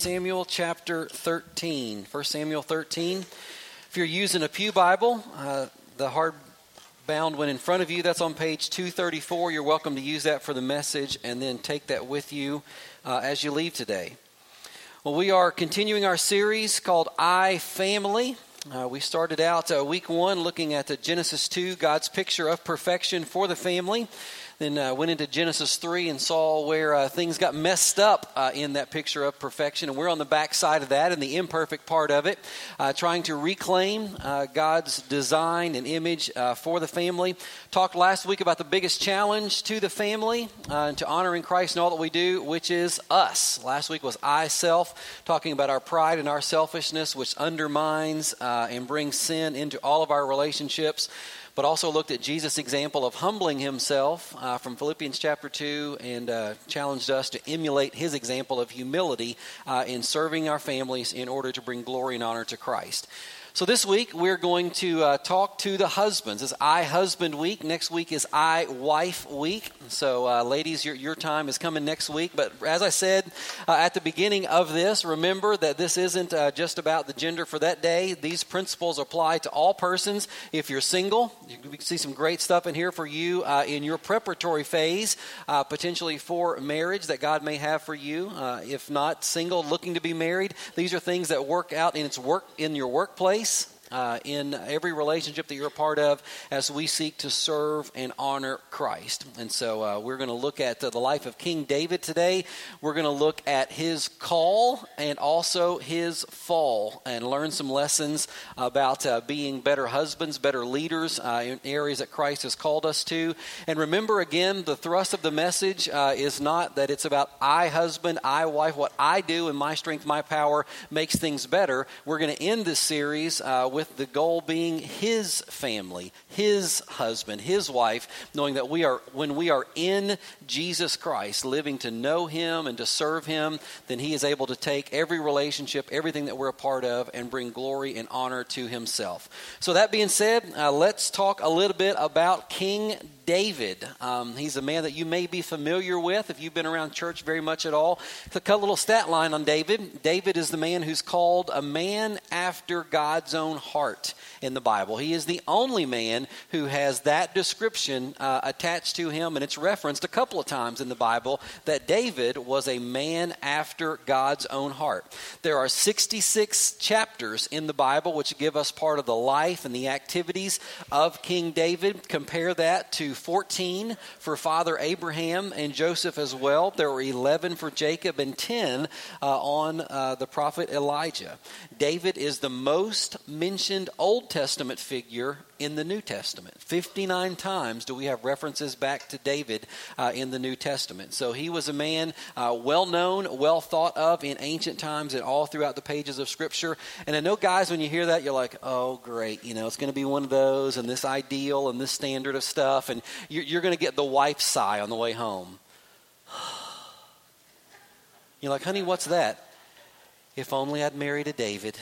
Samuel chapter 13. 1 Samuel 13. If you're using a pew Bible, the hardbound one in front of you, that's on page 234. You're welcome to use that for the message and then take that with you as you leave today. Well, we are continuing our series called I, Family. We started out week 1 looking at Genesis 2, God's picture of perfection for the family. Then went into Genesis 3 and saw where things got messed up in that picture of perfection. And we're on the back side of that and the imperfect part of it, trying to reclaim God's design and image for the family. Talked last week about the biggest challenge to the family and to honoring Christ in all that we do, which is us. Last week was I, self, talking about our pride and our selfishness, which undermines and brings sin into all of our relationships. But also looked at Jesus' example of humbling himself from Philippians chapter 2 and challenged us to emulate his example of humility in serving our families in order to bring glory and honor to Christ. So this week we're going to talk to the husbands. It's I Husband Week. Next week is I Wife Week. So ladies, your time is coming next week. But as I said at the beginning of this, remember that this isn't just about the gender for that day. These principles apply to all persons. If you're single, you can see some great stuff in here for you in your preparatory phase, potentially for marriage that God may have for you. If not single, looking to be married, these are things that work out in your workplace. In every relationship that you're a part of as we seek to serve and honor Christ. And so we're going to look at the life of King David today. We're going to look at his call and also his fall and learn some lessons about being better husbands, better leaders in areas that Christ has called us to. And remember again, the thrust of the message is not that it's about I husband, I wife, what I do and my strength, my power makes things better. We're going to end this series with the goal being his family, his husband, his wife, knowing that when we are in Jesus Christ, living to know him and to serve him, then he is able to take every relationship, everything that we're a part of, and bring glory and honor to himself. So that being said, let's talk a little bit about King David. He's a man that you may be familiar with if you've been around church very much at all. A little stat line on David. David is the man who's called a man after God's own heart in the Bible. He is the only man who has that description attached to him, and it's referenced a couple of times in the Bible that David was a man after God's own heart. There are 66 chapters in the Bible which give us part of the life and the activities of King David. Compare that to 14 for Father Abraham and Joseph as well. There were 11 for Jacob and 10 on the prophet Elijah. David is the most mentioned Old Testament figure in the New Testament. 59 times do we have references back to David in the New Testament. So he was a man well known, well thought of in ancient times and all throughout the pages of Scripture. And I know, guys, when you hear that, you're like, oh, great, it's going to be one of those and this ideal and this standard of stuff. And you're going to get the wife sigh on the way home. You're like, honey, what's that? If only I'd married a David.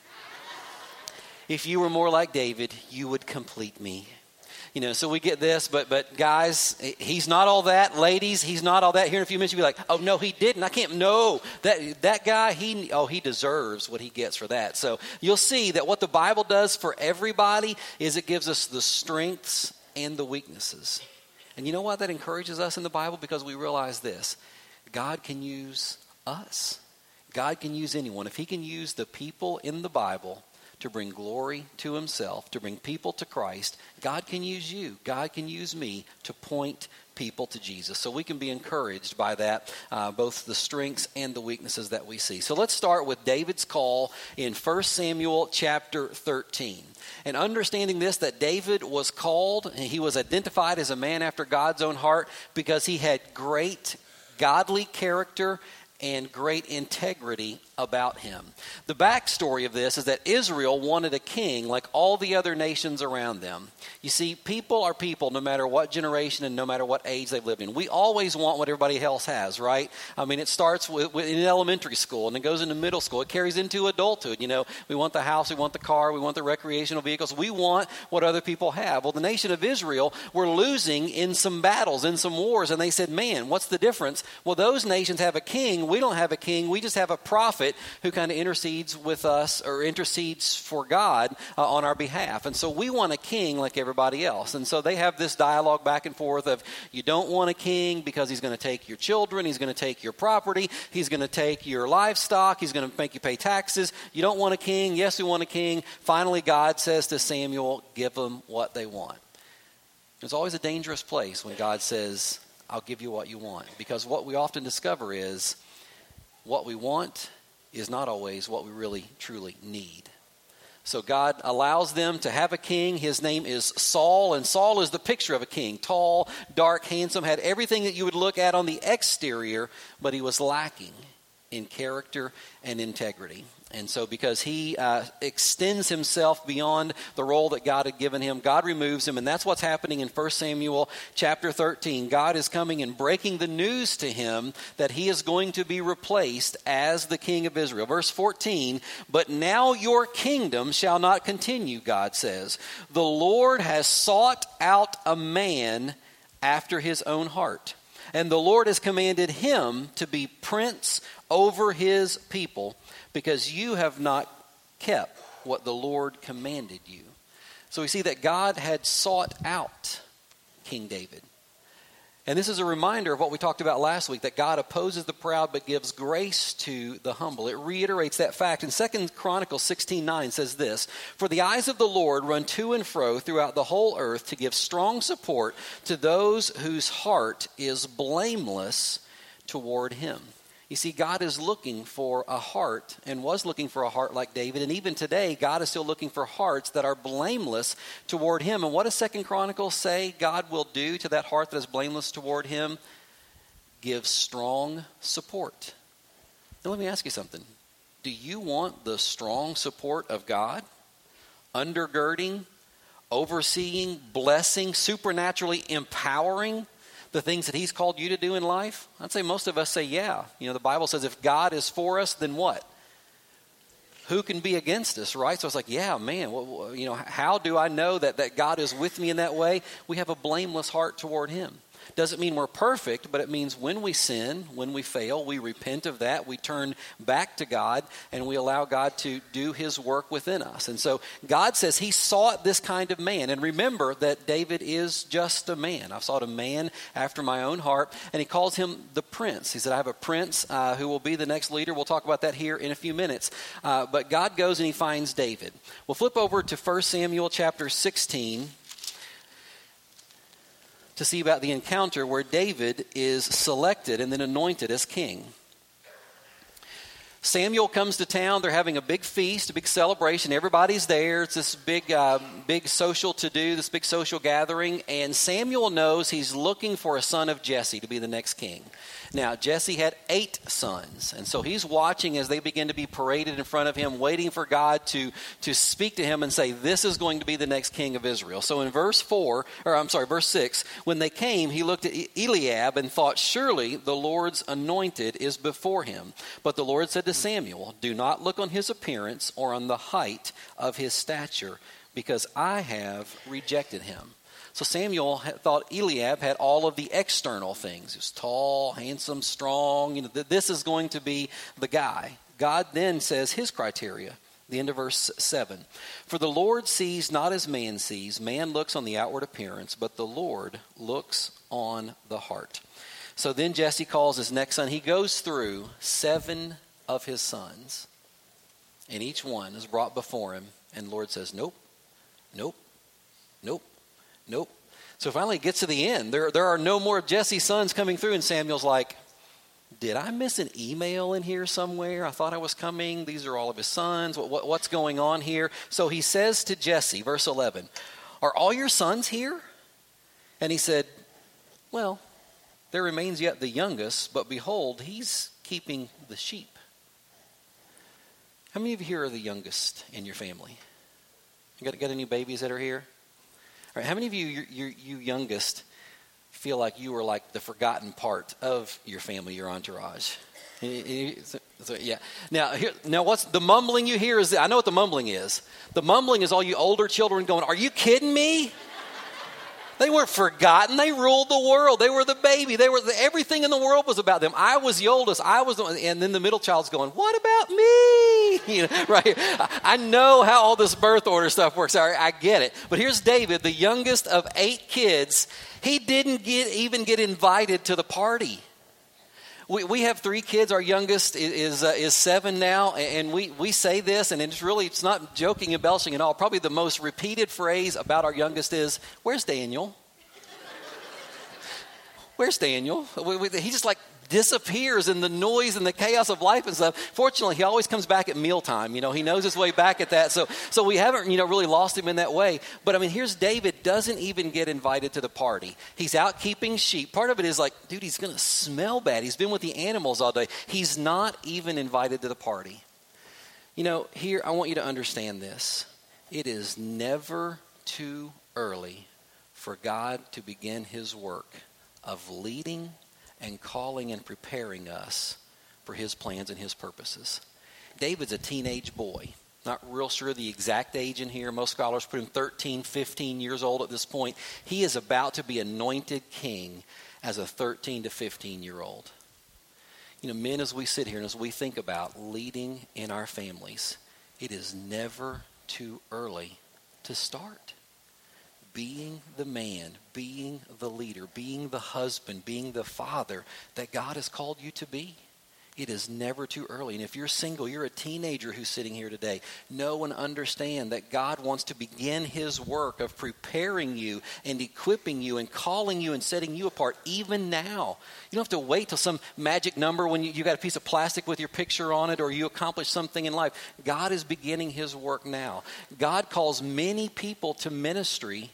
If you were more like David, you would complete me. So we get this, but guys, he's not all that. Ladies, he's not all that. Here in a few minutes, you'll be like, oh, no, he didn't. I can't. No, that guy, he deserves what he gets for that. So you'll see that what the Bible does for everybody is it gives us the strengths and the weaknesses. And you know what? That encourages us in the Bible because we realize this. God can use us. God can use anyone. If he can use the people in the Bible to bring glory to himself, to bring people to Christ, God can use you. God can use me to point people to Jesus. So we can be encouraged by that, both the strengths and the weaknesses that we see. So let's start with David's call in 1 Samuel chapter 13. And understanding this, that David was called, and he was identified as a man after God's own heart because he had great godly character and great integrity about him. The backstory of this is that Israel wanted a king like all the other nations around them. You see, people are people no matter what generation and no matter what age they've lived in. We always want what everybody else has, right? I mean, it starts with in elementary school and it goes into middle school. It carries into adulthood. We want the house, we want the car, we want the recreational vehicles. We want what other people have. Well, the nation of Israel were losing in some battles, in some wars, and they said, man, what's the difference? Well, those nations have a king we don't have a king. We just have a prophet who kind of intercedes with us or intercedes for God on our behalf. And so we want a king like everybody else. And so they have this dialogue back and forth of, you don't want a king because he's going to take your children, he's going to take your property, he's going to take your livestock, he's going to make you pay taxes. You don't want a king. Yes, we want a king. Finally, God says to Samuel, give them what they want. It's always a dangerous place when God says, I'll give you what you want. Because what we often discover is what we want is not always what we really, truly need. So God allows them to have a king. His name is Saul, and Saul is the picture of a king. Tall, dark, handsome, had everything that you would look at on the exterior, but he was lacking in character and integrity. And so because he extends himself beyond the role that God had given him, God removes him. And that's what's happening in 1 Samuel chapter 13. God is coming and breaking the news to him that he is going to be replaced as the king of Israel. Verse 14, but now your kingdom shall not continue, God says. The Lord has sought out a man after his own heart. And the Lord has commanded him to be prince over his people, because you have not kept what the Lord commanded you. So we see that God had sought out King David. And this is a reminder of what we talked about last week, that God opposes the proud but gives grace to the humble. It reiterates that fact. In 2 Chronicles 16:9 says this, for the eyes of the Lord run to and fro throughout the whole earth to give strong support to those whose heart is blameless toward him. You see, God is looking for a heart, and was looking for a heart like David. And even today, God is still looking for hearts that are blameless toward him. And what does 2 Chronicles say God will do to that heart that is blameless toward him? Give strong support. Now let me ask you something. Do you want the strong support of God? Undergirding, overseeing, blessing, supernaturally empowering the things that he's called you to do in life? I'd say most of us say, yeah. You know, the Bible says if God is for us, then what? Who can be against us, right? So it's like, yeah, man, you know, how do I know that God is with me in that way? We have a blameless heart toward him. Doesn't mean we're perfect, but it means when we sin, when we fail, we repent of that, we turn back to God, and we allow God to do his work within us. And so God says he sought this kind of man. And remember that David is just a man. I've sought a man after my own heart, and he calls him the prince. He said, I have a prince who will be the next leader. We'll talk about that here in a few minutes. But God goes and he finds David. We'll flip over to 1 Samuel chapter 16. To see about the encounter where David is selected and then anointed as king. Samuel comes to town. They're having a big feast, a big celebration. Everybody's there. It's this big social to-do, this big social gathering. And Samuel knows he's looking for a son of Jesse to be the next king. Now, Jesse had 8 sons, and so he's watching as they begin to be paraded in front of him, waiting for God to speak to him and say, this is going to be the next king of Israel. So in verse 6, when they came, he looked at Eliab and thought, surely the Lord's anointed is before him. But the Lord said to Samuel, do not look on his appearance or on the height of his stature, because I have rejected him. So Samuel thought Eliab had all of the external things. He was tall, handsome, strong. You know, this is going to be the guy. God then says his criteria, the end of verse 7. For the Lord sees not as man sees. Man looks on the outward appearance, but the Lord looks on the heart. So then Jesse calls his next son. He goes through 7 of his sons, and each one is brought before him. And the Lord says, nope, nope, nope. Nope. So finally it gets to the end. There are no more Jesse's sons coming through, and Samuel's like, did I miss an email in here somewhere? I thought I was coming. These are all of his sons. What's going on here? So he says to Jesse, verse 11, are all your sons here? And he said, well, there remains yet the youngest, but behold, he's keeping the sheep. How many of you here are the youngest in your family? You got any babies that are here? All right, how many of you youngest feel like you are like the forgotten part of your family, your entourage? So, yeah. Now, what's the mumbling you hear is, I know what the mumbling is. The mumbling is all you older children going, are you kidding me? They weren't forgotten. They ruled the world. They were the baby. Everything in the world was about them. I was the oldest. And then the middle child's going, what about me? Right? I know how all this birth order stuff works. I get it. But here's David, the youngest of 8 kids. He didn't even get invited to the party. We have 3 kids. Our youngest is 7 now, and we say this, and it's not joking, embellishing at all. Probably the most repeated phrase about our youngest is, "Where's Daniel? Where's Daniel?" He just disappears in the noise and the chaos of life and stuff. Fortunately, he always comes back at mealtime. He knows his way back at that. So we haven't, really lost him in that way. But here's David, doesn't even get invited to the party. He's out keeping sheep. Part of it is dude, he's going to smell bad. He's been with the animals all day. He's not even invited to the party. Here, I want you to understand this. It is never too early for God to begin his work of leading and calling and preparing us for his plans and his purposes. David's a teenage boy. Not real sure the exact age in here. Most scholars put him 13, 15 years old at this point. He is about to be anointed king as a 13 to 15-year-old. Men, as we sit here and as we think about leading in our families, it is never too early to start. Being the man, being the leader, being the husband, being the father that God has called you to be. It is never too early. And if you're single, you're a teenager who's sitting here today, know and understand that God wants to begin his work of preparing you and equipping you and calling you and setting you apart even now. You don't have to wait till some magic number when you got a piece of plastic with your picture on it or you accomplish something in life. God is beginning his work now. God calls many people to ministry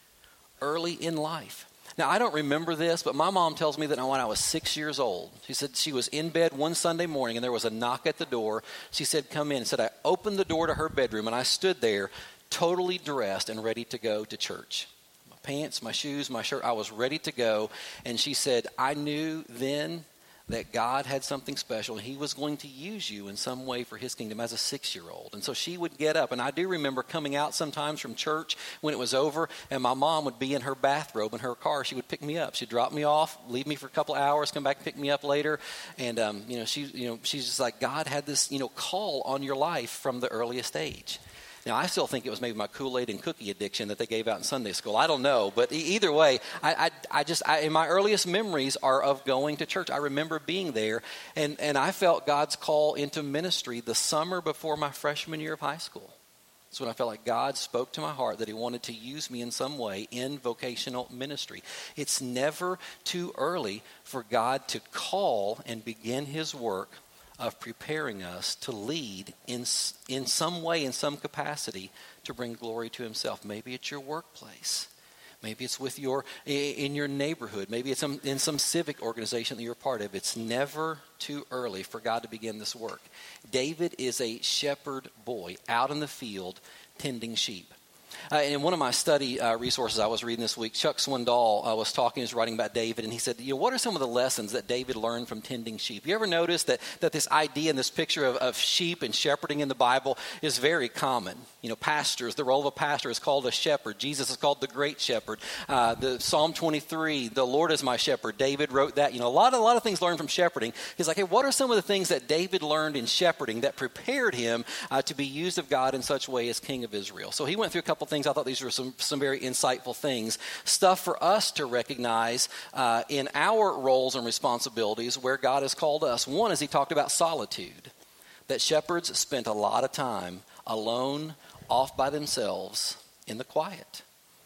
early in life. Now, I don't remember this, but my mom tells me that when I was 6 years old, she said she was in bed one Sunday morning and there was a knock at the door. She said, "Come in." And said, I opened the door to her bedroom and I stood there totally dressed and ready to go to church. My pants, my shoes, my shirt, I was ready to go. And she said, "I knew then that God had something special and he was going to use you in some way for his kingdom," as a 6-year-old. And so she would get up, and I do remember coming out sometimes from church when it was over, and my mom would be in her bathrobe in her car. She would pick me up. She'd drop me off, leave me for a couple of hours, come back and pick me up later. And she's just like, God had this call on your life from the earliest age. Now, I still think it was maybe my Kool-Aid and cookie addiction that they gave out in Sunday school. I don't know. But either way, I in my earliest memories are of going to church. I remember being there, and I felt God's call into ministry the summer before my freshman year of high school. That's when I felt like God spoke to my heart that he wanted to use me in some way in vocational ministry. It's never too early for God to call and begin his work of preparing us to lead in some way, in some capacity, to bring glory to himself. Maybe it's your workplace. Maybe it's in your neighborhood. Maybe it's in some civic organization that you're a part of. It's never too early for God to begin this work. David is a shepherd boy out in the field tending sheep. In one of my study resources I was reading this week, Chuck Swindoll was talking, he was writing about David, and he said, what are some of the lessons that David learned from tending sheep? You ever notice that this idea and this picture of sheep and shepherding in the Bible is very common? Pastors, the role of a pastor is called a shepherd. Jesus is called the great shepherd. The Psalm 23, the Lord is my shepherd. David wrote that. A lot of things learned from shepherding. He's like, hey, what are some of the things that David learned in shepherding that prepared him to be used of God in such a way as king of Israel? So he went through a couple things. I thought these were some very insightful things. Stuff for us to recognize in our roles and responsibilities where God has called us. One is he talked about solitude. That shepherds spent a lot of time alone, off by themselves, in the quiet.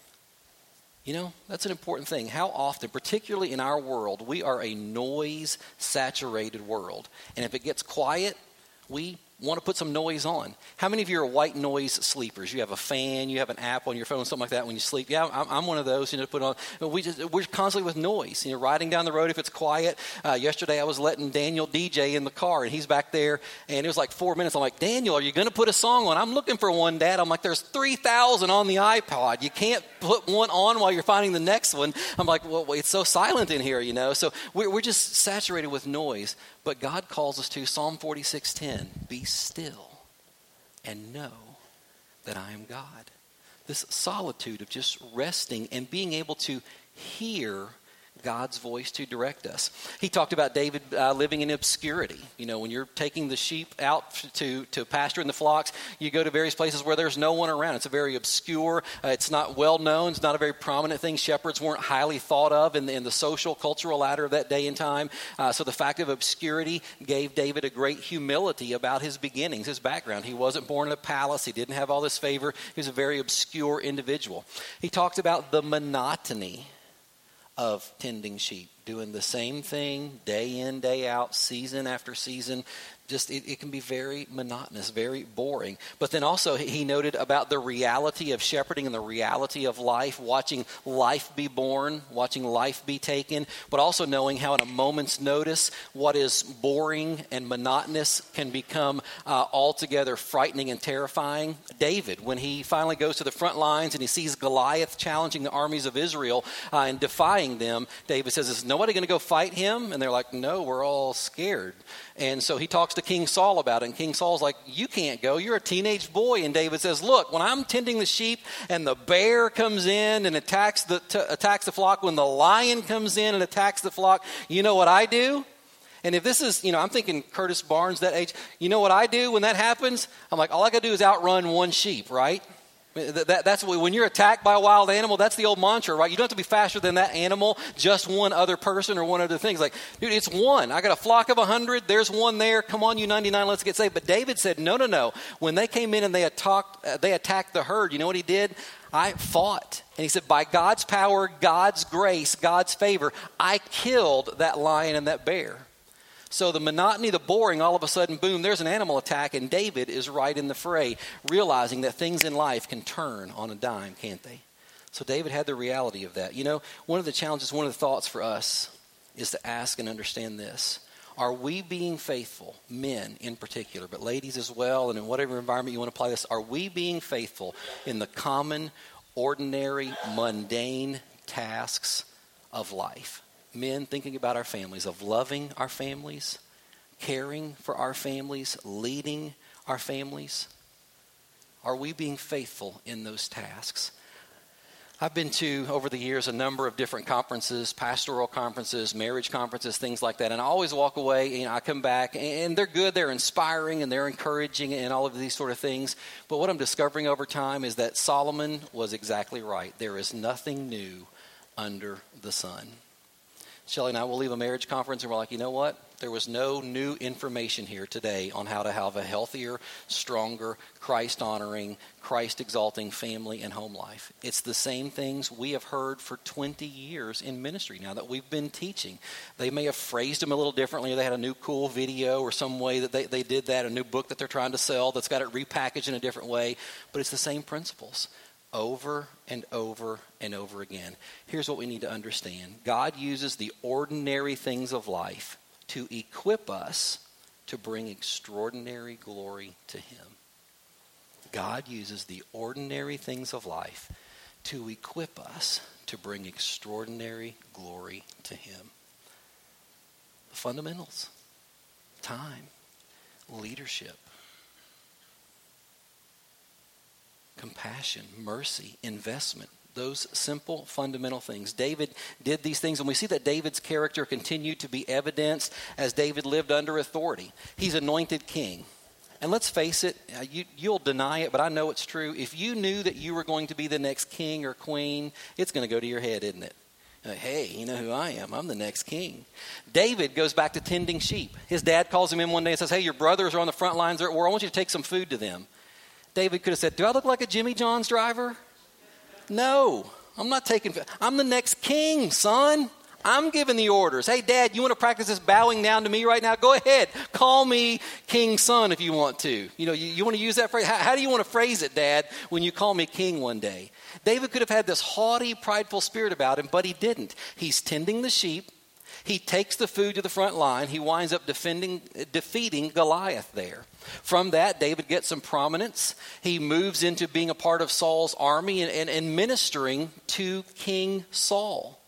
That's an important thing. How often, particularly in our world, we are a noise-saturated world. And if it gets quiet, we want to put some noise on. How many of you are white noise sleepers? You have a fan, you have an app on your phone, something like that when you sleep. Yeah, I'm one of those, to put on. We're constantly with noise. Riding down the road if it's quiet. Yesterday I was letting Daniel DJ in the car, and he's back there, and it was like 4 minutes. I'm like, Daniel, are you going to put a song on? I'm looking for one, Dad. I'm like, there's 3,000 on the iPod. You can't put one on while you're finding the next one. I'm like, well, it's so silent in here, So we're just saturated with noise. But God calls us to Psalm 46:10, be still and know that I am God. this solitude of just resting and being able to hear God's voice to direct us. He talked about David living in obscurity. You know, when you're taking the sheep out to pasture in the flocks, you go to various places where there's no one around. It's a very obscure, it's not well known, it's not a very prominent thing. Shepherds weren't highly thought of in the social, cultural ladder of that day and time. So the fact of obscurity gave David a great humility about his beginnings, his background. He wasn't born in a palace. He didn't have all this favor. He was a very obscure individual. He talked about the monotony of tending sheep, doing the same thing day in, day out, season after season. Just it can be very monotonous, very boring. But then also he noted about the reality of shepherding and the reality of life, watching life be born, watching life be taken, but also knowing how in a moment's notice what is boring and monotonous can become altogether frightening and terrifying. David, when he finally goes to the front lines and he sees Goliath challenging the armies of Israel and defying them, David says, "Is nobody going to go fight him?" And they're like, "No, we're all scared." And so he talks to King Saul about it, and King Saul's like, "You can't go. You're a teenage boy." And David says, "Look, when I'm tending the sheep and the bear comes in and attacks the flock, when the lion comes in and attacks the flock, you know what I do?" And if this is, I'm thinking Curtis Barnes, that age, you know what I do when that happens? I'm like, all I got to do is outrun one sheep, right? That's when you're attacked by a wild animal, that's the old mantra, right? You don't have to be faster than that animal, just one other person or one other thing. It's like, dude, it's one. I got a flock of 100. There's one there. Come on, you 99, let's get saved. But David said, no. When they came in and they attacked the herd, you know what he did? I fought. And he said, by God's power, God's grace, God's favor, I killed that lion and that bear. So the monotony, the boring, all of a sudden, boom, there's an animal attack, and David is right in the fray, realizing that things in life can turn on a dime, can't they? So David had the reality of that. One of the challenges, one of the thoughts for us is to ask and understand this. Are we being faithful, men in particular, but ladies as well, and in whatever environment you want to apply this, are we being faithful in the common, ordinary, mundane tasks of life? Men, thinking about our families, of loving our families, caring for our families, leading our families. Are we being faithful in those tasks? I've been to, over the years, a number of different conferences, pastoral conferences, marriage conferences, things like that. And I always walk away, I come back, and they're good, they're inspiring, and they're encouraging, and all of these sort of things. But what I'm discovering over time is that Solomon was exactly right. There is nothing new under the sun. Shelley and I will leave a marriage conference and we're like, you know what? There was no new information here today on how to have a healthier, stronger, Christ-honoring, Christ-exalting family and home life. It's the same things we have heard for 20 years in ministry now that we've been teaching. They may have phrased them a little differently. They had a new cool video or some way that they did that, a new book that they're trying to sell that's got it repackaged in a different way. But it's the same principles. Over and over and over again. Here's what we need to understand. God uses the ordinary things of life to equip us to bring extraordinary glory to Him. God uses the ordinary things of life to equip us to bring extraordinary glory to Him. The fundamentals: time, leadership, compassion, mercy, investment, those simple fundamental things. David did these things, and we see that David's character continued to be evidenced as David lived under authority. He's anointed king. And let's face it, you'll deny it, but I know it's true. If you knew that you were going to be the next king or queen, it's going to go to your head, isn't it? Hey, you know who I am? I'm the next king. David goes back to tending sheep. His dad calls him in one day and says, hey, your brothers are on the front lines. They're at war. I want you to take some food to them. David could have said, do I look like a Jimmy John's driver? No, I'm not taking food. I'm the next king, son. I'm giving the orders. Hey, Dad, you want to practice this bowing down to me right now? Go ahead. Call me King Son if you want to. You want to use that phrase? How do you want to phrase it, Dad, when you call me king one day? David could have had this haughty, prideful spirit about him, but he didn't. He's tending the sheep. He takes the food to the front line. He winds up defeating Goliath there. From that, David gets some prominence. He moves into being a part of Saul's army and ministering to King Saul.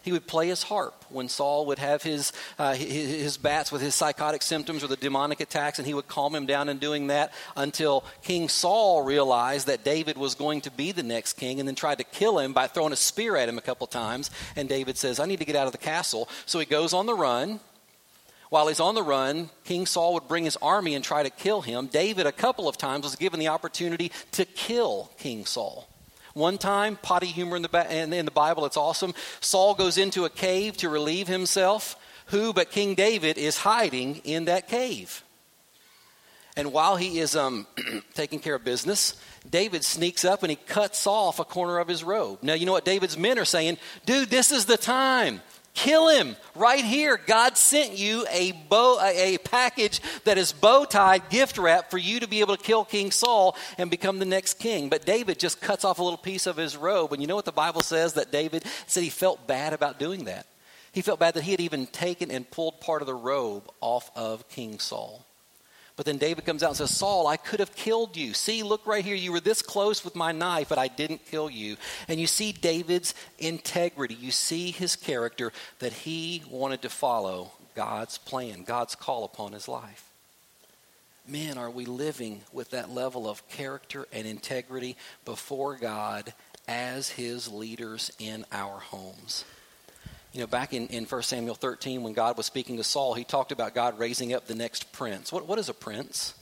He would play his harp when Saul would have his bats with his psychotic symptoms or the demonic attacks, and he would calm him down in doing that until King Saul realized that David was going to be the next king and then tried to kill him by throwing a spear at him a couple times. And David says, I need to get out of the castle. So he goes on the run. While he's on the run, King Saul would bring his army and try to kill him. David, a couple of times, was given the opportunity to kill King Saul. One time, potty humor in the Bible, it's awesome. Saul goes into a cave to relieve himself. Who but King David is hiding in that cave? And while he is taking care of business, David sneaks up and he cuts off a corner of his robe. Now, you know what David's men are saying? Dude, this is the time. Kill him right here. God sent you a package that is bow-tied, gift wrap for you to be able to kill King Saul and become the next king. But David just cuts off a little piece of his robe. And you know what the Bible says? That David said he felt bad about doing that. He felt bad that he had even taken and pulled part of the robe off of King Saul. But then David comes out and says, Saul, I could have killed you. See, look right here. You were this close with my knife, but I didn't kill you. And you see David's integrity. You see his character, that he wanted to follow God's plan, God's call upon his life. Men, are we living with that level of character and integrity before God as his leaders in our homes? You know, back in 1 Samuel 13, when God was speaking to Saul, he talked about God raising up the next prince. What is a prince?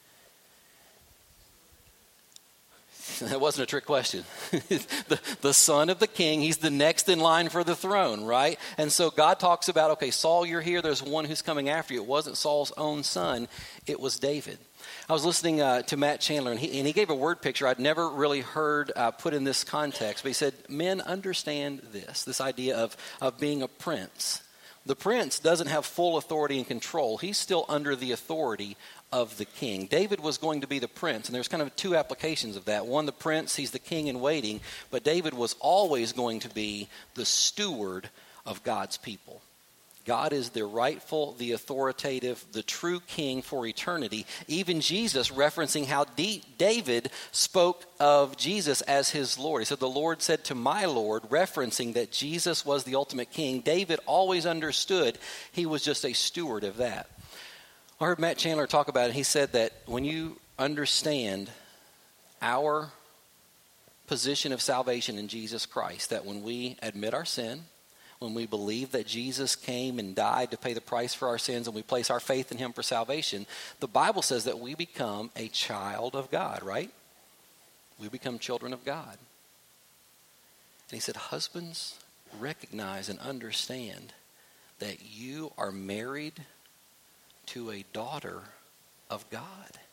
That wasn't a trick question. the son of the king, he's the next in line for the throne, right? And so God talks about, okay, Saul, you're here. There's one who's coming after you. It wasn't Saul's own son. It was David. I was listening to Matt Chandler, and he gave a word picture I'd never really heard put in this context. But he said, men, understand this idea of being a prince. The prince doesn't have full authority and control. He's still under the authority of the king. David was going to be the prince, and there's kind of two applications of that. One, the prince, he's the king in waiting, but David was always going to be the steward of God's people. God is the rightful, the authoritative, the true king for eternity. Even Jesus, referencing how David spoke of Jesus as his Lord. He said, the Lord said to my Lord, referencing that Jesus was the ultimate king. David always understood he was just a steward of that. I heard Matt Chandler talk about it. He said that when you understand our position of salvation in Jesus Christ, that when we admit our sin, when we believe that Jesus came and died to pay the price for our sins and we place our faith in him for salvation, the Bible says that we become a child of God, right? We become children of God. And he said, husbands, recognize and understand that you are married to a daughter of God.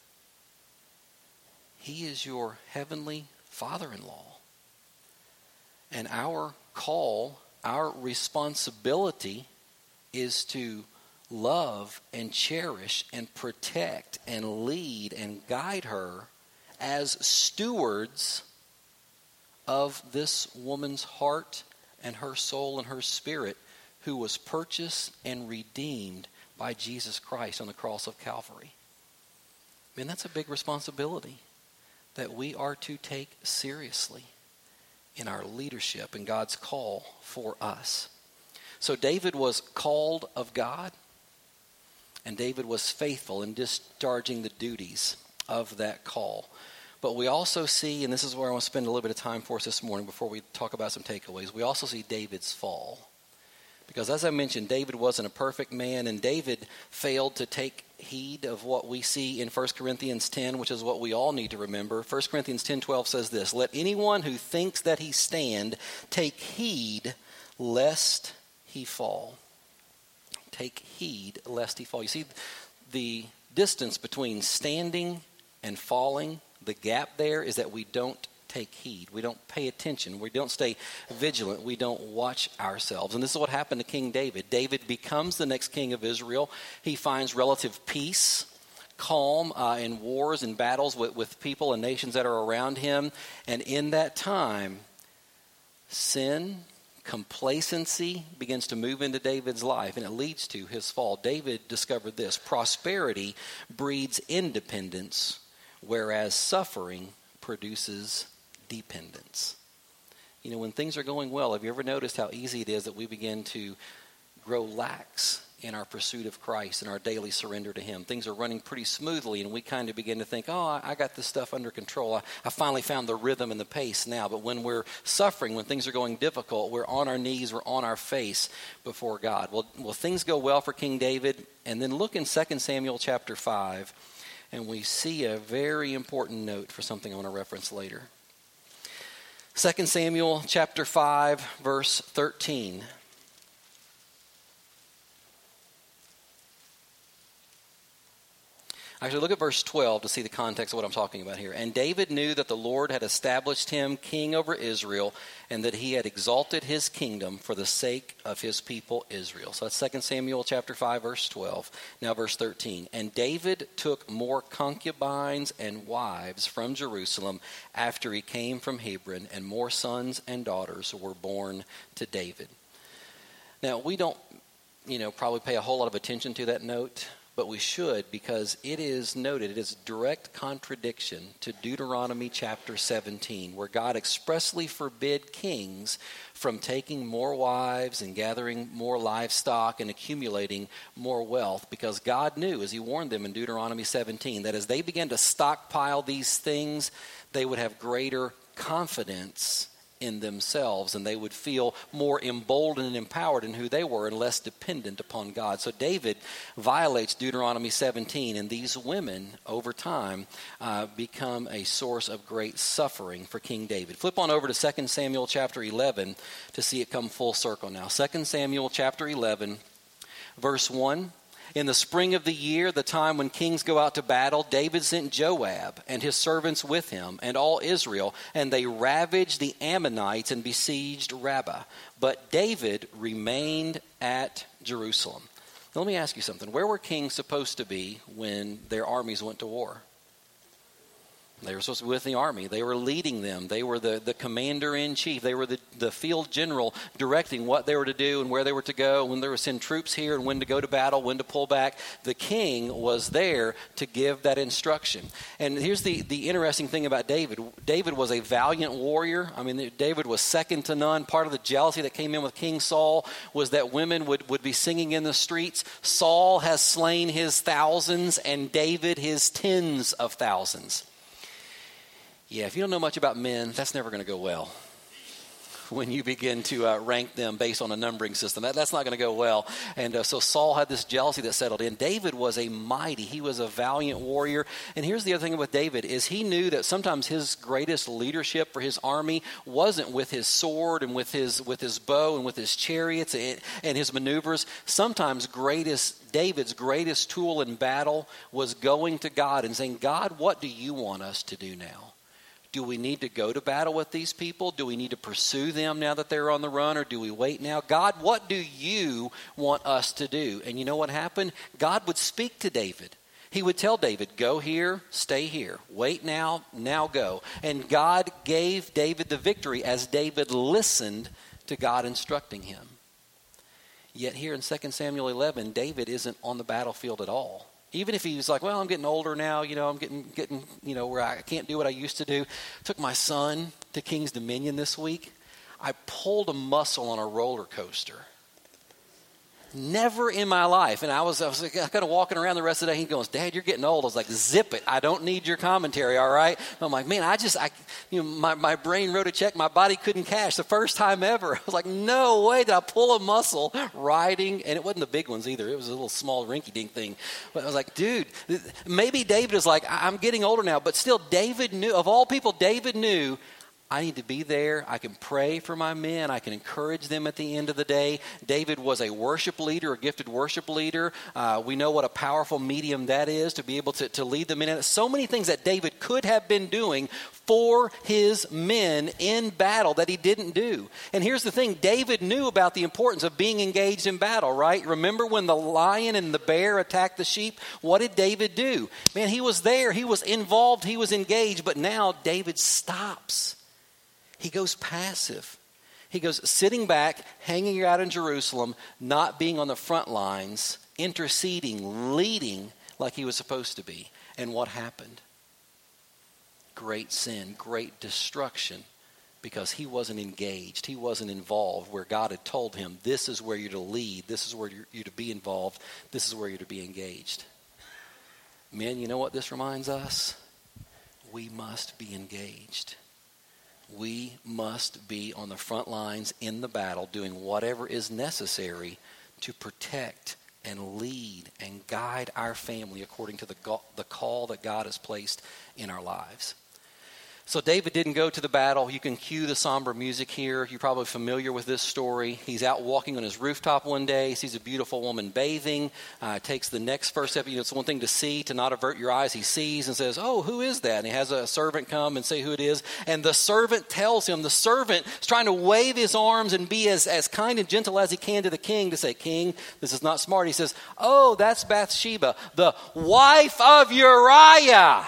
He is your heavenly father-in-law. And our call, our responsibility is to love and cherish and protect and lead and guide her as stewards of this woman's heart and her soul and her spirit, who was purchased and redeemed by Jesus Christ on the cross of Calvary. Man, that's a big responsibility that we are to take seriously in our leadership and God's call for us. So David was called of God, and David was faithful in discharging the duties of that call. But we also see, and this is where I want to spend a little bit of time for us this morning before we talk about some takeaways, we also see David's fall. Because as I mentioned, David wasn't a perfect man, and David failed to take heed of what we see in 1 Corinthians 10, which is what we all need to remember. 1 Corinthians 10:12 says this, "Let anyone who thinks that he stand take heed lest he fall." Take heed lest he fall. You see, the distance between standing and falling, the gap there is that we don't take heed. We don't pay attention. We don't stay vigilant. We don't watch ourselves. And this is what happened to King David. David becomes the next king of Israel. He finds relative peace, calm in wars and battles with people and nations that are around him. And in that time, sin, complacency begins to move into David's life, and it leads to his fall. David discovered this: prosperity breeds independence, whereas suffering produces dependence. When things are going well, have you ever noticed how easy it is that we begin to grow lax in our pursuit of Christ and our daily surrender to Him? Things are running pretty smoothly, and we kind of begin to think, oh, I got this stuff under control. I finally found the rhythm and the pace now. But when we're suffering, when things are going difficult, we're on our knees, we're on our face before God. Well, things go well for King David. And then look in 2 Samuel chapter 5, and we see a very important note for something I want to reference later. 2 Samuel chapter 5, verse 13. Actually, look at verse 12 to see the context of what I'm talking about here. And David knew that the Lord had established him king over Israel, and that he had exalted his kingdom for the sake of his people Israel. So that's 2 Samuel chapter 5, verse 12. Now verse 13. And David took more concubines and wives from Jerusalem after he came from Hebron, and more sons and daughters were born to David. Now, we don't, probably pay a whole lot of attention to that note, but we should, because it is noted, it is direct contradiction to Deuteronomy chapter 17, where God expressly forbid kings from taking more wives and gathering more livestock and accumulating more wealth, because God knew, as He warned them in Deuteronomy 17, that as they began to stockpile these things, they would have greater confidence in themselves, and they would feel more emboldened and empowered in who they were and less dependent upon God. So David violates Deuteronomy 17, and these women over time become a source of great suffering for King David. Flip on over to 2 Samuel chapter 11 to see it come full circle now. 2 Samuel chapter 11, verse 1. In the spring of the year, the time when kings go out to battle, David sent Joab and his servants with him and all Israel, and they ravaged the Ammonites and besieged Rabbah. But David remained at Jerusalem. Now, let me ask you something. Where were kings supposed to be when their armies went to war? They were supposed to be with the army. They were leading them. They were the commander-in-chief. They were the field general directing what they were to do and where they were to go, when they were to send troops here and when to go to battle, when to pull back. The king was there to give that instruction. And here's the interesting thing about David. David was a valiant warrior. I mean, David was second to none. Part of the jealousy that came in with King Saul was that women would be singing in the streets, Saul has slain his thousands and David his tens of thousands. Yeah, if you don't know much about men, that's never going to go well. When you begin to rank them based on a numbering system, that's not going to go well. And so Saul had this jealousy that settled in. David was he was a valiant warrior. And here's the other thing with David is he knew that sometimes his greatest leadership for his army wasn't with his sword and with his bow and with his chariots and his maneuvers. Sometimes David's greatest tool in battle was going to God and saying, God, what do you want us to do now? Do we need to go to battle with these people? Do we need to pursue them now that they're on the run, or do we wait now? God, what do you want us to do? And you know what happened? God would speak to David. He would tell David, go here, stay here. Wait now go. And God gave David the victory as David listened to God instructing him. Yet here in 2 Samuel 11, David isn't on the battlefield at all. Even if he was like, well, I'm getting older now, I'm getting where I can't do what I used to do. Took my son to King's Dominion this week. I pulled a muscle on a roller coaster. Never in my life. And I was kind of walking around the rest of the day. He goes, Dad, you're getting old. I was like, zip it. I don't need your commentary, all right? And I'm like, man, my brain wrote a check. My body couldn't cash the first time ever. I was like, no way did I pull a muscle riding. And it wasn't the big ones either. It was a little small rinky-dink thing. But I was like, dude, maybe David is like, I'm getting older now. But still, David knew, of all people, David knew, I need to be there. I can pray for my men. I can encourage them at the end of the day. David was a worship leader, a gifted worship leader. We know what a powerful medium that is to be able to lead them in it. So many things that David could have been doing for his men in battle that he didn't do. And here's the thing. David knew about the importance of being engaged in battle, right? Remember when the lion and the bear attacked the sheep? What did David do? Man, he was there. He was involved. He was engaged. But now David stops. He goes passive. He goes sitting back, hanging out in Jerusalem, not being on the front lines, interceding, leading like he was supposed to be. And what happened? Great sin, great destruction because he wasn't engaged. He wasn't involved where God had told him, this is where you're to lead. This is where you're to be involved. This is where you're to be engaged. Men, you know what this reminds us? We must be engaged. We must be on the front lines in the battle doing whatever is necessary to protect and lead and guide our family according to the call that God has placed in our lives. So David didn't go to the battle. You can cue the somber music here. You're probably familiar with this story. He's out walking on his rooftop one day, sees a beautiful woman bathing, takes the next first step. It's one thing to see, to not avert your eyes. He sees and says, oh, who is that? And he has a servant come and say who it is. And the servant tells him, the servant is trying to wave his arms and be as kind and gentle as he can to the king to say, King, this is not smart. He says, oh, that's Bathsheba, the wife of Uriah.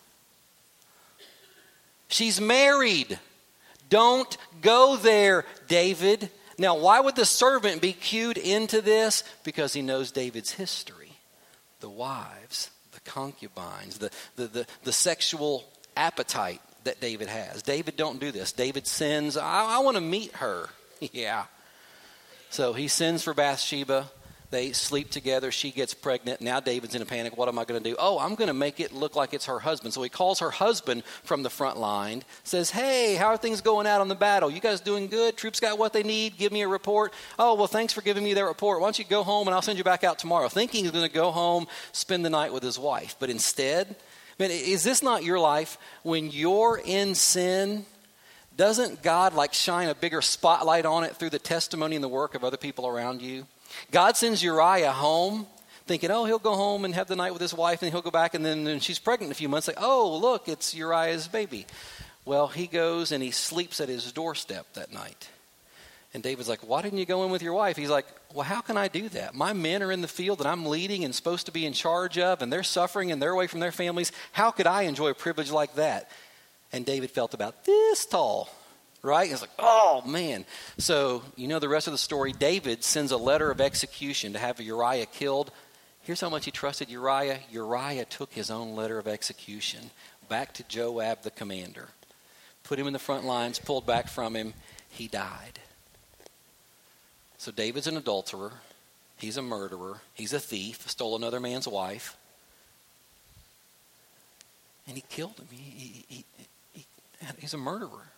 She's married. Don't go there, David. Now, why would the servant be cued into this? Because he knows David's history. The wives, the concubines, the sexual appetite that David has. David don't do this. David sends, I want to meet her. Yeah. So he sends for Bathsheba. They sleep together. She gets pregnant. Now David's in a panic. What am I going to do? Oh, I'm going to make it look like it's her husband. So he calls her husband from the front line, says, hey, how are things going out on the battle? You guys doing good? Troops got what they need? Give me a report. Oh, well, thanks for giving me that report. Why don't you go home and I'll send you back out tomorrow. Thinking he's going to go home, spend the night with his wife. But instead, man, is this not your life? When you're in sin, doesn't God like shine a bigger spotlight on it through the testimony and the work of other people around you? God sends Uriah home thinking, oh, he'll go home and have the night with his wife and he'll go back and then when she's pregnant in a few months, like, oh, look, it's Uriah's baby. Well, he goes and he sleeps at his doorstep that night. And David's like, why didn't you go in with your wife? He's like, well, how can I do that? My men are in the field that I'm leading and supposed to be in charge of and they're suffering and they're away from their families. How could I enjoy a privilege like that? And David felt about this tall. Right? It's like, oh, man. So, you know the rest of the story. David sends a letter of execution to have Uriah killed. Here's how much he trusted Uriah. Uriah took his own letter of execution back to Joab, the commander. Put him in the front lines, pulled back from him. He died. So David's an adulterer. He's a murderer. He's a thief. Stole another man's wife. And he killed him. He's a murderer.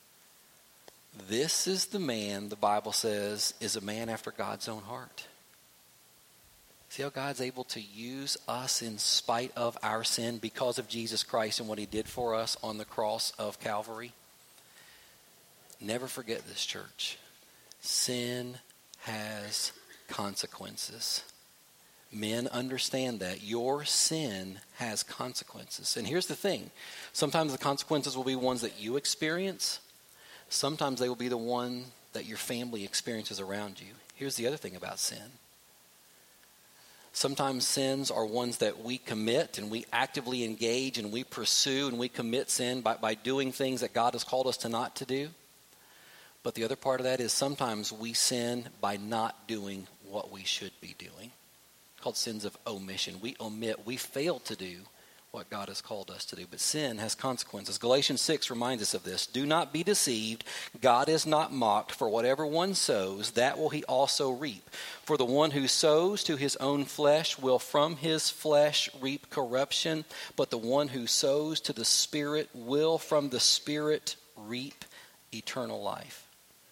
This is the man, the Bible says, is a man after God's own heart. See how God's able to use us in spite of our sin because of Jesus Christ and what he did for us on the cross of Calvary? Never forget this, church. Sin has consequences. Men understand that. Your sin has consequences. And here's the thing. Sometimes the consequences will be ones that you experience. Sometimes they will be the one that your family experiences around you. Here's the other thing about sin. Sometimes sins are ones that we commit and we actively engage and we pursue and we commit sin by doing things that God has called us to not to do. But the other part of that is sometimes we sin by not doing what we should be doing. It's called sins of omission. We omit, we fail to do what God has called us to do. But sin has consequences. Galatians 6 reminds us of this. Do not be deceived. God is not mocked. For whatever one sows, that will he also reap. For the one who sows to his own flesh will from his flesh reap corruption. But the one who sows to the Spirit will from the Spirit reap eternal life.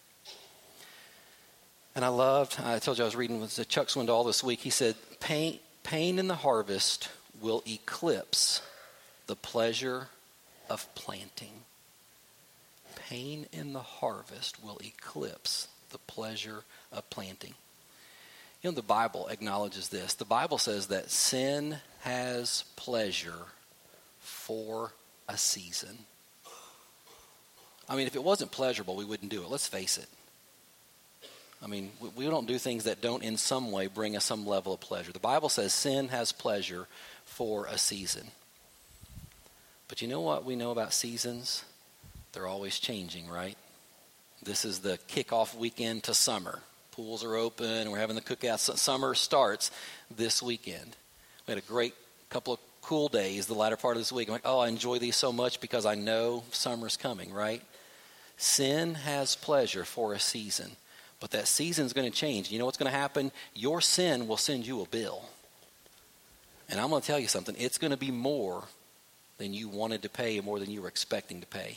And I told you I was reading with Chuck Swindoll this week. He said, pain in the harvest will eclipse the pleasure of planting. Pain in the harvest will eclipse the pleasure of planting. You know, the Bible acknowledges this. The Bible says that sin has pleasure for a season. I mean, if it wasn't pleasurable, we wouldn't do it. Let's face it. I mean, we don't do things that don't in some way bring us some level of pleasure. The Bible says sin has pleasure for a season. But you know what we know about seasons? They're always changing, right? This is the kickoff weekend to summer. Pools are open and we're having the cookouts. Summer starts this weekend. We had a great couple of cool days the latter part of this week. I'm like, oh, I enjoy these so much because I know summer's coming, right? Sin has pleasure for a season, but that season's going to change. You know what's going to happen? Your sin will send you a bill. And I'm going to tell you something. It's going to be more than you wanted to pay and more than you were expecting to pay.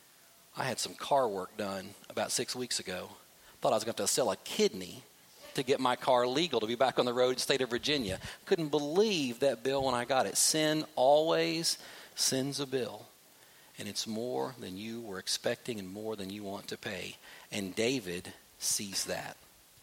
I had some car work done about 6 weeks ago. Thought I was going to have to sell a kidney to get my car legal to be back on the road in the state of Virginia. Couldn't believe that bill when I got it. Sin always sends a bill. And it's more than you were expecting and more than you want to pay. And David sees that.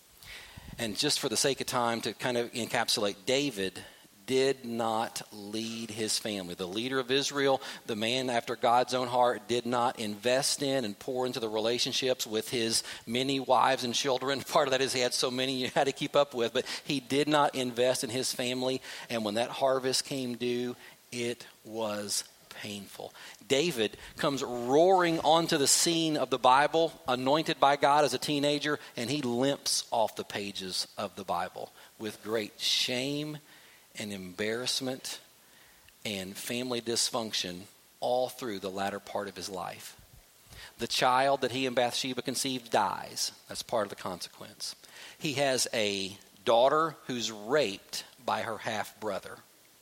And just for the sake of time to kind of encapsulate, David did not lead his family. The leader of Israel, the man after God's own heart, did not invest in and pour into the relationships with his many wives and children. Part of that is he had so many you had to keep up with, but he did not invest in his family. And when that harvest came due, it was painful. David comes roaring onto the scene of the Bible, anointed by God as a teenager, and he limps off the pages of the Bible with great shame and embarrassment and family dysfunction all through the latter part of his life. The child that he and Bathsheba conceived dies. That's part of the consequence. He has a daughter who's raped by her half-brother.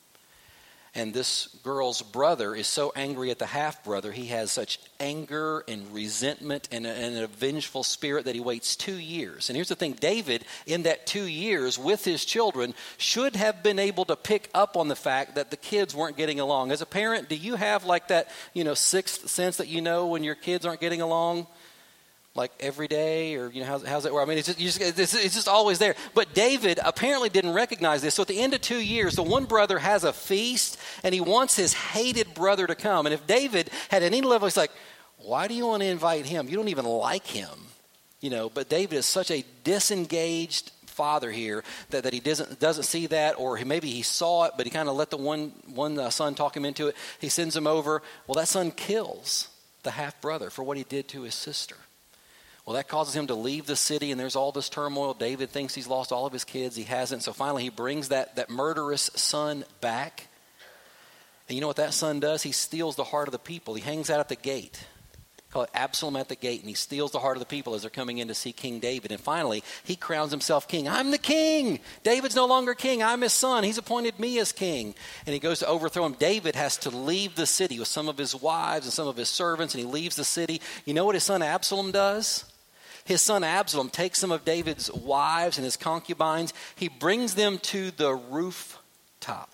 And this girl's brother is so angry at the half-brother, he has such anger and resentment and a vengeful spirit that he waits 2 years. And here's the thing, David, in that 2 years with his children, should have been able to pick up on the fact that the kids weren't getting along. As a parent, do you have like that, sixth sense that you know when your kids aren't getting along? Like every day, or how's it work? I mean, it's just always there. But David apparently didn't recognize this. So at the end of 2 years, the one brother has a feast, and he wants his hated brother to come. And if David had any level, he's like, why do you want to invite him? You don't even like him. But David is such a disengaged father here that he doesn't see that, or maybe he saw it, but he kind of let the one son talk him into it. He sends him over. Well, that son kills the half brother for what he did to his sister. Well, that causes him to leave the city, and there's all this turmoil. David thinks he's lost all of his kids. He hasn't. So finally he brings that murderous son back. And you know what that son does? He steals the heart of the people. He hangs out at the gate. Call it Absalom at the gate, and he steals the heart of the people as they're coming in to see King David. And finally, he crowns himself king. I'm the king. David's no longer king. I'm his son. He's appointed me as king. And he goes to overthrow him. David has to leave the city with some of his wives and some of his servants, and he leaves the city. You know what his son Absalom does? His son Absalom takes some of David's wives and his concubines. He brings them to the rooftop.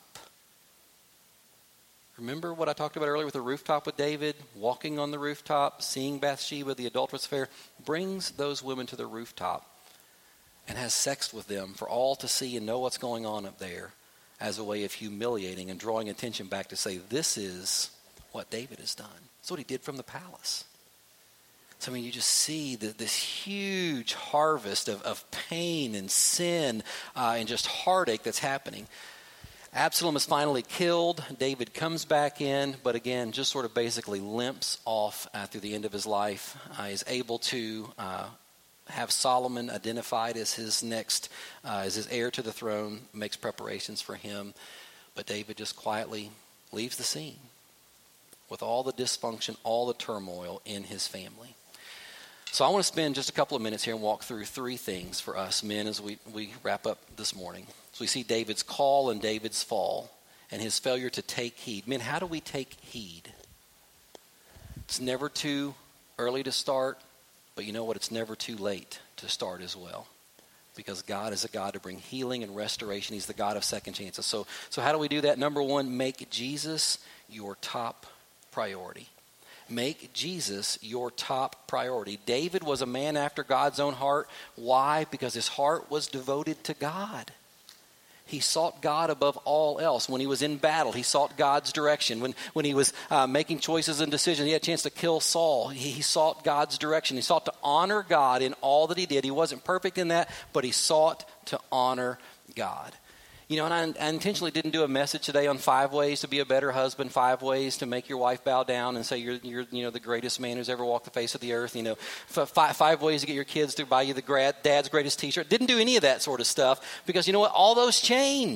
Remember what I talked about earlier with the rooftop with David? Walking on the rooftop, seeing Bathsheba, the adulterous affair. Brings those women to the rooftop and has sex with them for all to see and know what's going on up there as a way of humiliating and drawing attention back to say, this is what David has done. That's what he did from the palace. So, you just see this huge harvest of pain and sin and just heartache that's happening. Absalom is finally killed. David comes back in, but again, just sort of basically limps off through the end of his life. Is able to have Solomon identified as his next, as his heir to the throne, makes preparations for him. But David just quietly leaves the scene with all the dysfunction, all the turmoil in his family. So I want to spend just a couple of minutes here and walk through three things for us men as we wrap up this morning. So we see David's call and David's fall and his failure to take heed. Men, how do we take heed? It's never too early to start, but you know what? It's never too late to start as well. Because God is a God to bring healing and restoration. He's the God of second chances. So how do we do that? Number one, make Jesus your top priority. Make Jesus your top priority. David was a man after God's own heart. Why? Because his heart was devoted to God. He sought God above all else. When he was in battle, he sought God's direction. When he was making choices and decisions, he had a chance to kill Saul. He sought God's direction. He sought to honor God in all that he did. He wasn't perfect in that, but he sought to honor God. And I intentionally didn't do a message today on 5 ways to be a better husband, 5 ways to make your wife bow down and say you're the greatest man who's ever walked the face of the earth. 5 ways to get your kids to buy you the dad's greatest T-shirt. Didn't do any of that sort of stuff because you know what? All those change.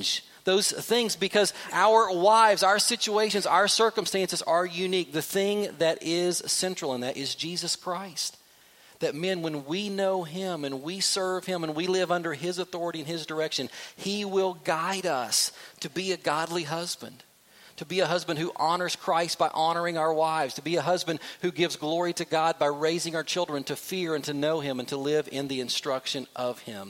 those things because our wives, our situations, our circumstances are unique. The thing that is central in that is Jesus Christ. That men, when we know him and we serve him and we live under his authority and his direction, he will guide us to be a godly husband. To be a husband who honors Christ by honoring our wives. To be a husband who gives glory to God by raising our children to fear and to know him and to live in the instruction of him.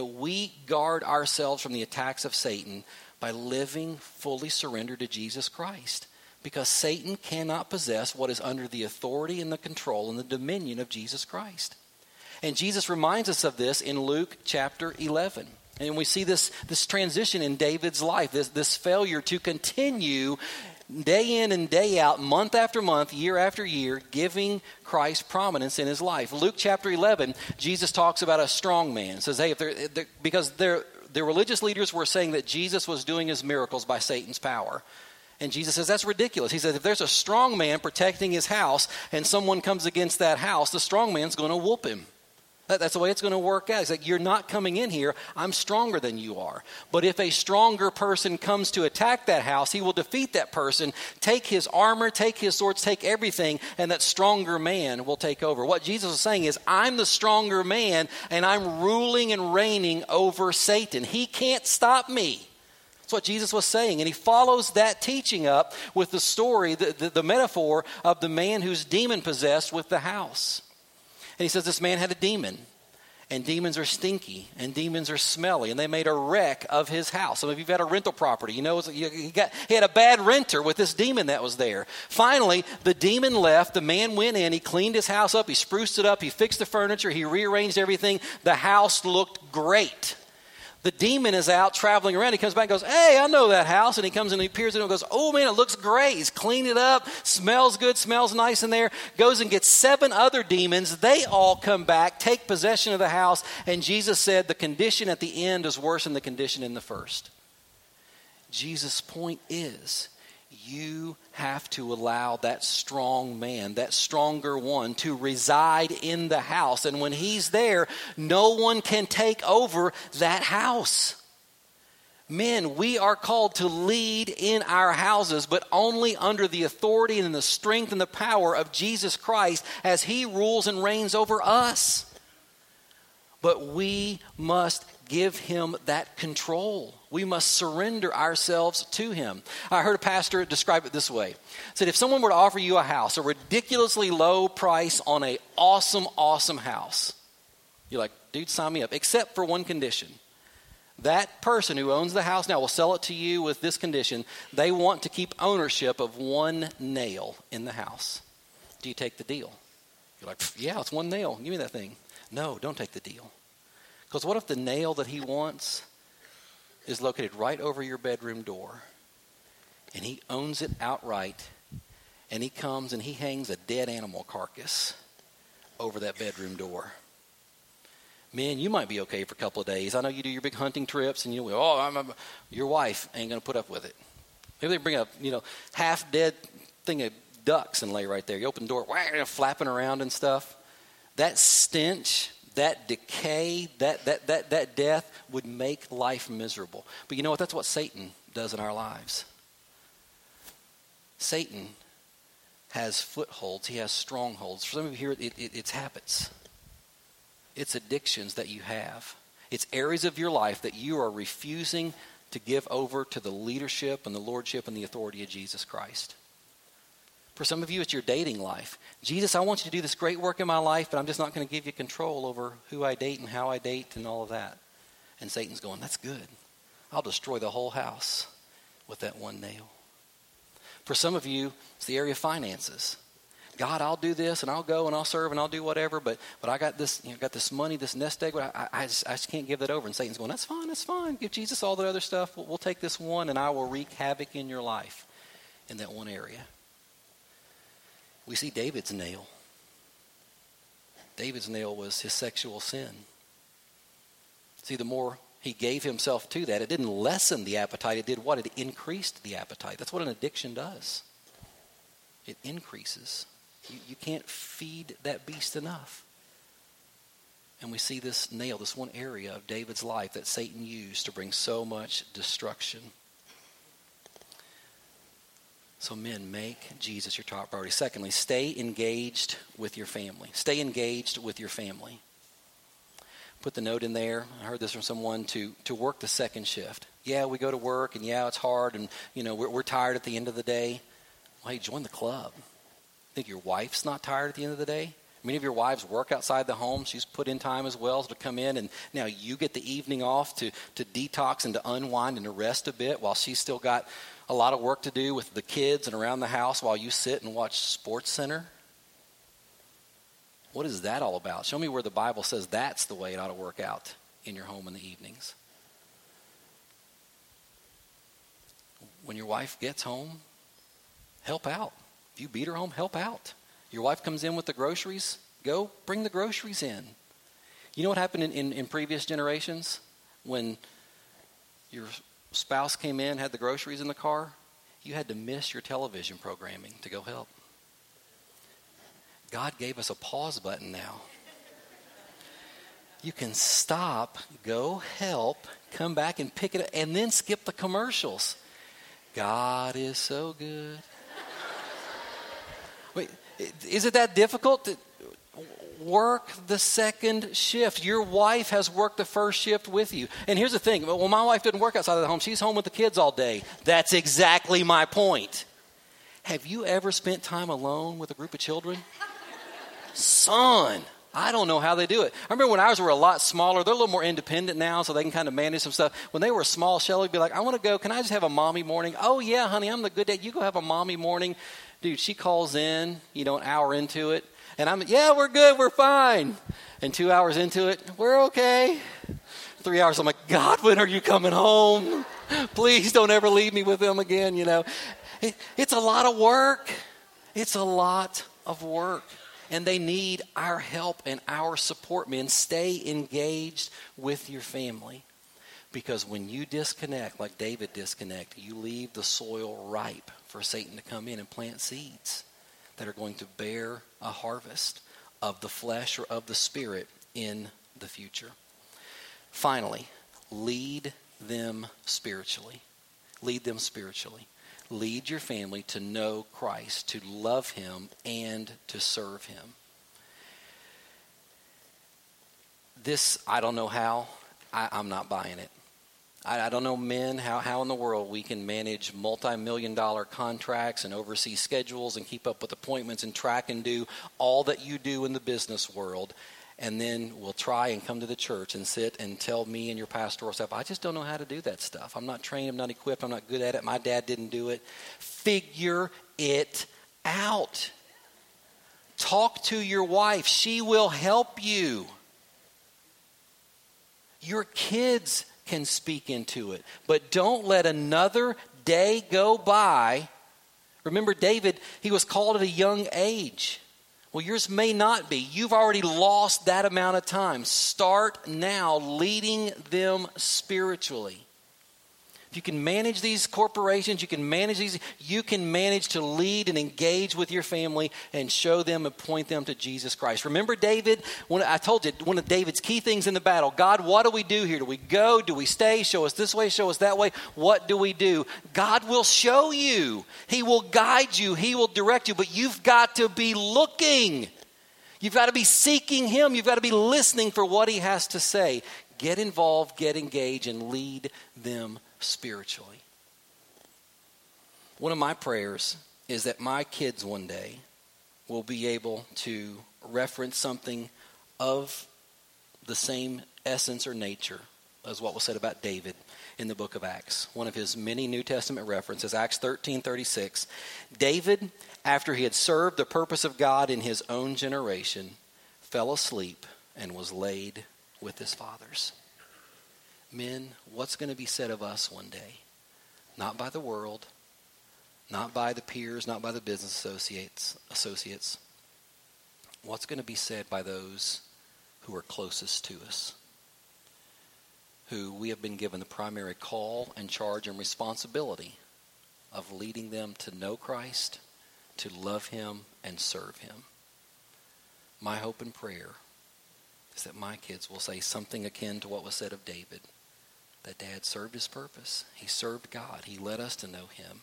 We guard ourselves from the attacks of Satan by living fully surrendered to Jesus Christ. Because Satan cannot possess what is under the authority and the control and the dominion of Jesus Christ. And Jesus reminds us of this in Luke chapter 11. And we see this transition in David's life, this failure to continue day in and day out, month after month, year after year, giving Christ prominence in his life. Luke chapter 11, Jesus talks about a strong man. Says, hey, because the religious leaders were saying that Jesus was doing his miracles by Satan's power. And Jesus says, that's ridiculous. He says, if there's a strong man protecting his house and someone comes against that house, the strong man's going to whoop him. That's the way it's going to work out. He's like, you're not coming in here. I'm stronger than you are. But if a stronger person comes to attack that house, he will defeat that person, take his armor, take his swords, take everything, and that stronger man will take over. What Jesus is saying is, I'm the stronger man, and I'm ruling and reigning over Satan. He can't stop me. That's what Jesus was saying. And he follows that teaching up with the story, the metaphor of the man who's demon-possessed with the house. And he says this man had a demon, and demons are stinky, and demons are smelly, and they made a wreck of his house. Some of you have had a rental property. He had a bad renter with this demon that was there. Finally, the demon left. The man went in. He cleaned his house up. He spruced it up. He fixed the furniture. He rearranged everything. The house looked great. The demon is out traveling around. He comes back and goes, hey, I know that house. And he comes in and he peers in and goes, oh, man, it looks great. He's cleaned it up. Smells good. Smells nice in there. Goes and gets 7 other demons. They all come back, take possession of the house. And Jesus said the condition at the end is worse than the condition in the first. Jesus' point is, you have to allow that strong man, that stronger one, to reside in the house. And when he's there, no one can take over that house. Men, we are called to lead in our houses, but only under the authority and the strength and the power of Jesus Christ as he rules and reigns over us. But we must give him that control. We must surrender ourselves to him. I heard a pastor describe it this way. He said, if someone were to offer you a house, a ridiculously low price on an awesome house, you're like, dude, sign me up, except for one condition. That person who owns the house now will sell it to you with this condition. They want to keep ownership of one nail in the house. Do you take the deal? You're like, yeah, it's one nail. Give me that thing. No, don't take the deal. Because what if the nail that he wants is located right over your bedroom door, and he owns it outright, and he comes and he hangs a dead animal carcass over that bedroom door? Men, you might be okay for a couple of days. I know you do your big hunting trips, and your wife ain't going to put up with it. Maybe they bring a half-dead thing of ducks and lay right there. You open the door, flapping around and stuff. That stench, that decay, that death would make life miserable. But you know what? That's what Satan does in our lives. Satan has footholds. He has strongholds. For some of you here, it's habits. It's addictions that you have. It's areas of your life that you are refusing to give over to the leadership and the lordship and the authority of Jesus Christ. For some of you, it's your dating life. Jesus, I want you to do this great work in my life, but I'm just not going to give you control over who I date and how I date and all of that. And Satan's going, that's good. I'll destroy the whole house with that one nail. For some of you, it's the area of finances. God, I'll do this and I'll go and I'll serve and I'll do whatever, but I got this, got this money, this nest egg, but I just can't give that over. And Satan's going, that's fine. Give Jesus all the other stuff. We'll take this one and I will wreak havoc in your life in that one area. We see David's nail. David's nail was his sexual sin. See, the more he gave himself to that, it didn't lessen the appetite. It did what? It increased the appetite. That's what an addiction does. It increases. You can't feed that beast enough. And we see this nail, this one area of David's life that Satan used to bring so much destruction. So men, make Jesus your top priority. Secondly, stay engaged with your family. Stay engaged with your family. Put the note in there. I heard this from someone to work the second shift. Yeah, we go to work and yeah, it's hard and we're tired at the end of the day. Well, hey, join the club. Think your wife's not tired at the end of the day? Many of your wives work outside the home. She's put in time as well to come in, and now you get the evening off to detox and to unwind and to rest a bit while she's still got a lot of work to do with the kids and around the house while you sit and watch Sports Center. What is that all about? Show me where the Bible says that's the way it ought to work out in your home in the evenings. When your wife gets home, help out. If you beat her home, help out. Your wife comes in with the groceries, go bring the groceries in. You know what happened in previous generations when your spouse came in, had the groceries in the car? You had to miss your television programming to go help. God gave us a pause button now. You can stop, go help, come back and pick it up, and then skip the commercials. God is so good. Wait, is it that difficult to work the second shift? Your wife has worked the first shift with you. And here's the thing. Well, my wife doesn't work outside of the home. She's home with the kids all day. That's exactly my point. Have you ever spent time alone with a group of children? Son, I don't know how they do it. I remember when ours were a lot smaller. They're a little more independent now, so they can kind of manage some stuff. When they were small, Shelly would be like, I want to go. Can I just have a mommy morning? Oh, yeah, honey, I'm the good dad. You go have a mommy morning. Dude, she calls in, an hour into it. And yeah, we're good, we're fine. And 2 hours into it, we're okay. 3 hours, I'm like, God, when are you coming home? Please don't ever leave me with them again, It's a lot of work. It's a lot of work. And they need our help and our support. Men, stay engaged with your family. Because when you disconnect, like David disconnected, you leave the soil ripe for Satan to come in and plant seeds that are going to bear a harvest of the flesh or of the spirit in the future. Finally, lead them spiritually. Lead them spiritually. Lead your family to know Christ, to love him, and to serve him. This, I don't know how. I'm not buying it. I don't know, men, how in the world we can manage multi-million-dollar contracts and oversee schedules and keep up with appointments and track and do all that you do in the business world. And then we'll try and come to the church and sit and tell me and your pastoral staff, I just don't know how to do that stuff. I'm not trained, I'm not equipped, I'm not good at it. My dad didn't do it. Figure it out. Talk to your wife. She will help you. Your kids can speak into it. But don't let another day go by. Remember David, he was called at a young age. Well, yours may not be. You've already lost that amount of time. Start now leading them spiritually. If you can manage these corporations, you can manage to lead and engage with your family and show them and point them to Jesus Christ. Remember David? When I told you, one of David's key things in the battle, God, what do we do here? Do we go? Do we stay? Show us this way, show us that way. What do we do? God will show you. He will guide you. He will direct you. But you've got to be looking. You've got to be seeking him. You've got to be listening for what he has to say. Get involved, get engaged, and lead them spiritually. One of my prayers is that my kids one day will be able to reference something of the same essence or nature as what was said about David in the book of Acts. One of his many New Testament references, Acts 13:36. David, after he had served the purpose of God in his own generation, fell asleep and was laid with his fathers. Men, what's going to be said of us one day? Not by the world, not by the peers, not by the business associates. What's going to be said by those who are closest to us, who we have been given the primary call and charge and responsibility of leading them to know Christ, to love him, and serve him. My hope and prayer is that my kids will say something akin to what was said of David, that Dad served his purpose. He served God. He led us to know him.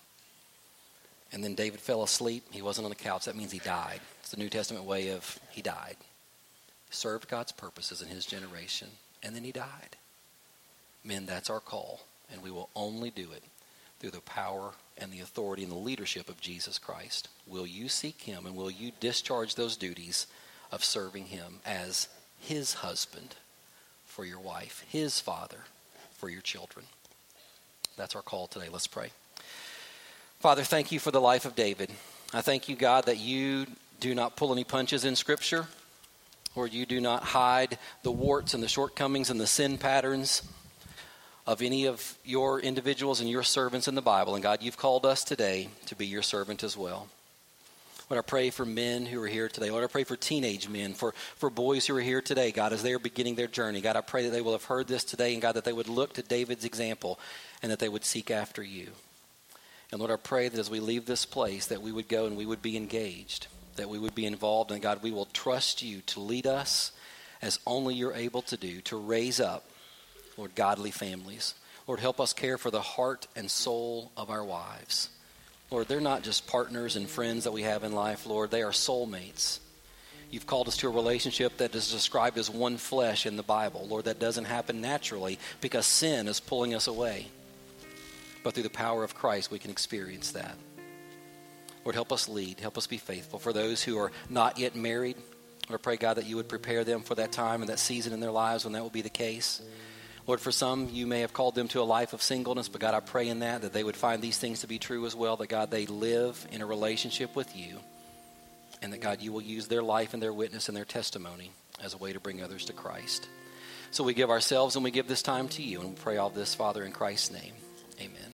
And then David fell asleep. He wasn't on the couch. That means he died. It's the New Testament way of he died. Served God's purposes in his generation, and then he died. Men, that's our call, and we will only do it through the power and the authority and the leadership of Jesus Christ. Will you seek him, and will you discharge those duties of serving him as his husband for your wife, his father for your children? That's our call today. Let's pray. Father, thank you for the life of David. I thank you, God, that you do not pull any punches in Scripture, or you do not hide the warts and the shortcomings and the sin patterns of any of your individuals and your servants in the Bible. And God, you've called us today to be your servant as well. Lord, I pray for men who are here today. Lord, I pray for teenage men, for boys who are here today, God, as they are beginning their journey. God, I pray that they will have heard this today, and God, that they would look to David's example and that they would seek after you. And Lord, I pray that as we leave this place, that we would go and we would be engaged, that we would be involved, and God, we will trust you to lead us as only you're able to do, to raise up, Lord, godly families. Lord, help us care for the heart and soul of our wives. Lord, they're not just partners and friends that we have in life, Lord. They are soulmates. You've called us to a relationship that is described as one flesh in the Bible. Lord, that doesn't happen naturally because sin is pulling us away. But through the power of Christ, we can experience that. Lord, help us lead. Help us be faithful. For those who are not yet married, Lord, I pray, God, that you would prepare them for that time and that season in their lives when that will be the case. Lord, for some, you may have called them to a life of singleness, but God, I pray in that they would find these things to be true as well, that God, they live in a relationship with you, and that God, you will use their life and their witness and their testimony as a way to bring others to Christ. So we give ourselves and we give this time to you, and we pray all this, Father, in Christ's name. Amen.